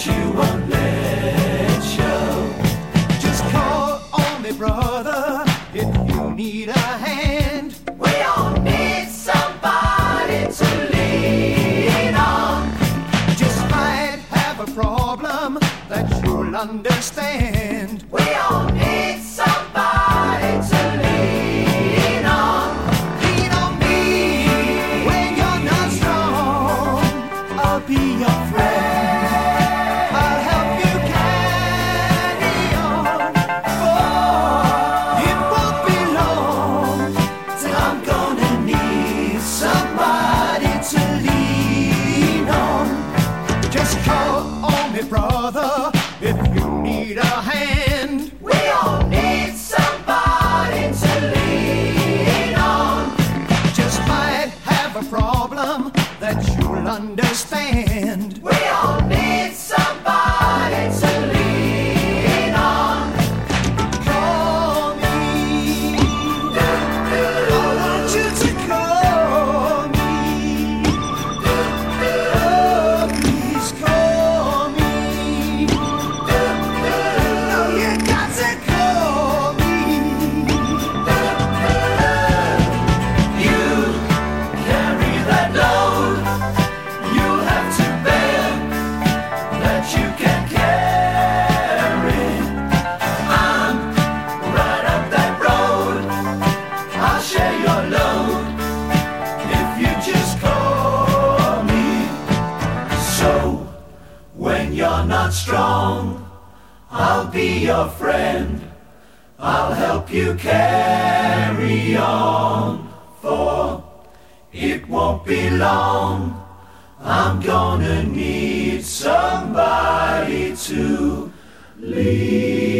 you won't let show. Just call on me, brother, if you need a hand. We all need somebody to lean on. Just might have a problem that you'll understand. We all need somebody to lean on. Lean on me when you're not strong. I'll be your friend. I'll help you carry on. Oh, it won't be long till I'm gonna need somebody to lean on. Just call on me, brother, if you need a hand. We all need somebody to lean on. Just might have a problem that you'll understand. We all need somebody to lean on. Call me. I want you to call me. Oh, please call me. No, you got to call me. You carry that load you have to bear, that you can carry. I'm right up that road. I'll share your load if you just call me. So when you're not strong, I'll be your friend. I'll help you carry on, for it won't be long. I'm gonna need somebody to lean